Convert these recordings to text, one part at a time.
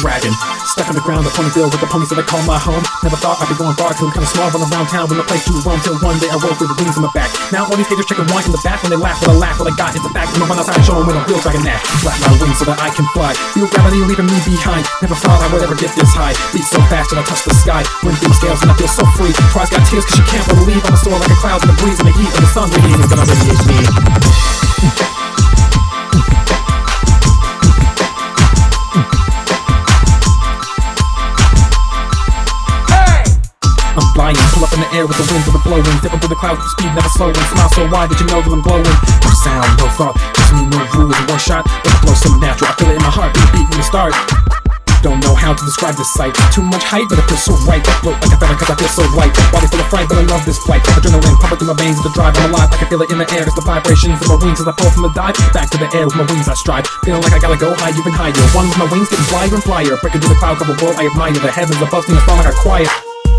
dragon. Stuck on the ground, the ponytail with the ponies that I call my home. Never thought I'd be going far, cause I'm kinda small, running around town with no place to roam. Till one day I woke with the wings on my back. Now all these haters checking one in the back when they laugh, but I laugh. What I got is the fact, and I run outside and show them with a real dragon knack. Flap my wings so that I can fly. Feel gravity leaving me behind. Never thought I would ever get this high. Beat so fast till I touch the sky. Wind through the scales and I feel so free. Prize got tears cause she can't believe I'm a soar like a cloud in the breeze and the heat of the sun radiating is gonna radiate me. I'm flying, pull up in the air with the winds of the blowing. Zipping through the clouds with speed, never slowing. Smile so wide that you know that I'm glowing. No sound, no thought, just me, no rules in one shot. But the flow so natural, I feel it in my heart, beat from the start. Don't know how to describe this sight. Too much hype, but it feels so right. Float like a feather cause I feel so light. Body full of fright, but I love this flight. Adrenaline pumping through my veins with the drive. I'm alive, I can feel it in the air. It's the vibrations of my wings as I pull from the dive. Back to the air with my wings I stride. Feeling like I gotta go high, even higher. One with my wings getting flyer and flyer. Breaking through the cloud cover world I admire. The heavens above seem to fall like a quiet.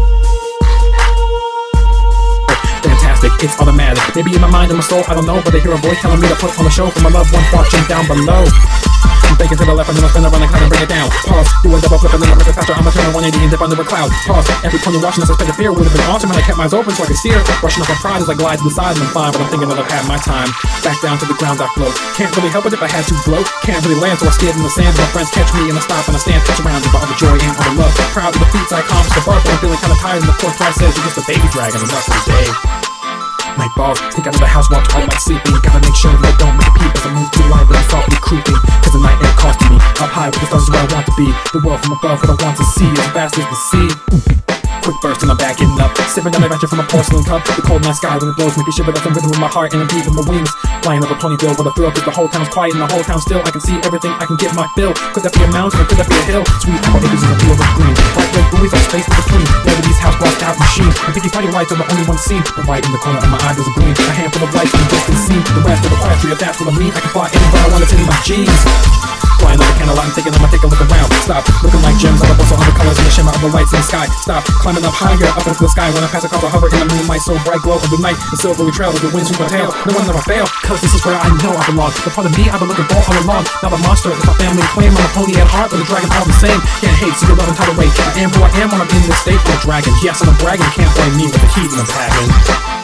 Fantastic, it's automatic. Maybe in my mind and my soul, I don't know. But I hear a voice telling me to put on a show for my loved ones watching down below. I'm thinking to the left and then I spin around like cloud and bring it down. Pause, do a double flip and then I rip it faster. I'ma turn a 180 and dip under a cloud. Pause, every pony watching us suspended fear would've been awesome. And I kept my eyes open so I could see her. Rushing up my pride as I glide to the side and I'm fine. But I'm thinking that I've had my time. Back down to the ground I float. Can't really help it if I had to float. Can't really land so I skid in the sand. My friends catch me and I stop and I stand surrounded by all the joy and all the love. Proud of the feats I accomplished the birth, but I'm feeling kinda tired and the fourth try says you're just a baby dragon and that's every day. Night balls, sneak out of the house while twilight sleeping. Gotta make sure that I don't make a peep as I move through life, but I'm softly creeping. Cause the night air calls to me. Up high with the stars is where I want to be. The world from above, what I want to see, as vast as the sea. Quick burst and I'm back getting up. Sipping down my venture from a porcelain cup. The cold night sky when it blows make me shiver. Got some rhythm with my heart and a beat with my wings. Flying over Ponyville with a thrill. Cause the whole town's quiet and the whole town still. I can see everything, I can get my fill. Could that be a mountain or could that be a hill? Sweet apple acres in a field of green. Bright red buoys are space in between. Lebanese house blocked out machine. And thinking fire lights are the only one seen. But right in the corner of my eye there's a gleam. A handful of lights in the distance seen. The rest of the forestry, if that's what I mean. I can fly anywhere I want, it's in my jeans. Flying like a candlelight, I'm thinking I'ma take a look around. Stop, looking like gems, all the bustle on the colors and the shimmer of the lights in the sky. Stop, climbing up higher, up into the sky. When I pass a cloud, I hover in the moonlight, so bright glow of the night. The silvery trail with the wind through my tail. No one ever fail, cause this is where I know I belong. The part of me I've been looking for all along. Now the monster is my family claim. I'm a pony at heart, but a dragon all the same. Can't hate, see the love and tolerate. I am who I am when I'm in this state. I'm a dragon, yes I'm a dragon, can't blame me with the heat and the passion.